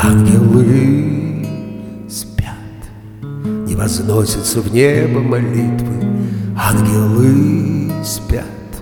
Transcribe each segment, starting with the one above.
Ангелы спят, не возносятся в небо молитвы. Ангелы спят,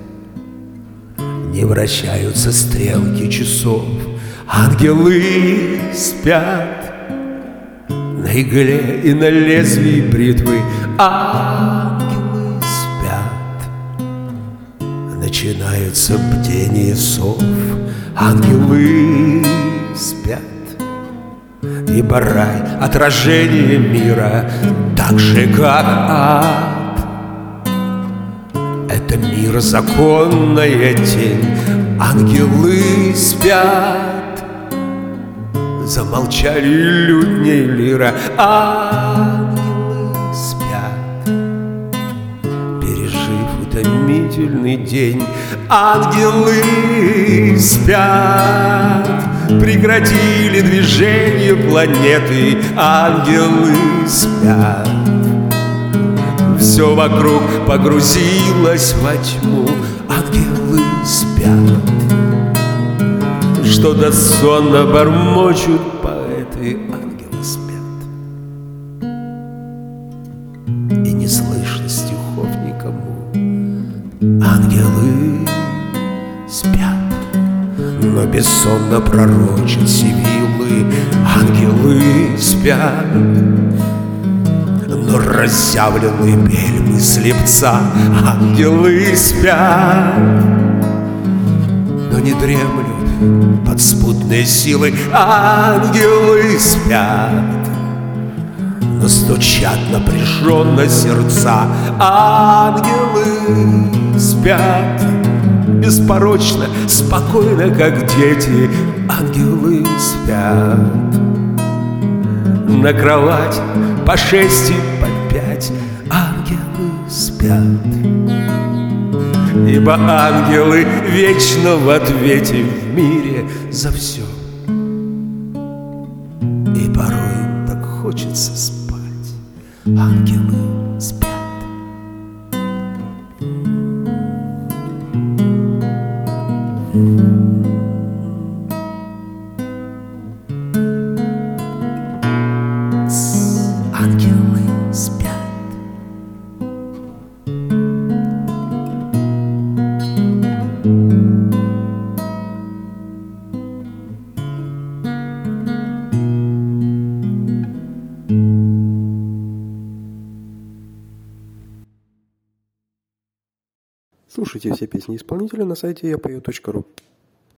не вращаются стрелки часов. Ангелы спят на игле и на лезвии бритвы. Ангелы спят, начинается бдение сов. Ангелы спят, ибо рай — отражение мира, так же, как ад. Это мир — законная тень. Ангелы спят, замолчали лютни и лира. Ангелы спят, пережив утомительный день. Ангелы спят, прекратили движение планеты. Ангелы спят, все вокруг погрузилось во тьму. Ангелы спят, что-то сонно бормочут поэты. Ангелы спят, и не слышно стихов никому. Ангелы спят, но бессонно пророчат сивиллы. Ангелы спят, но разъявлены бельмы слепца. Ангелы спят, но не дремлют подспудные силы. Ангелы спят, но стучат напряженно сердца. Ангелы спят, беспорочно, спокойно, как дети. Ангелы спят, на кровать по 6 и по 5. Ангелы спят, ибо ангелы вечно в ответе в мире за все. И порой им так хочется спать. Ангелы спят. Ангелы спят. Слушайте все песни исполнителя на сайте yapою.ru.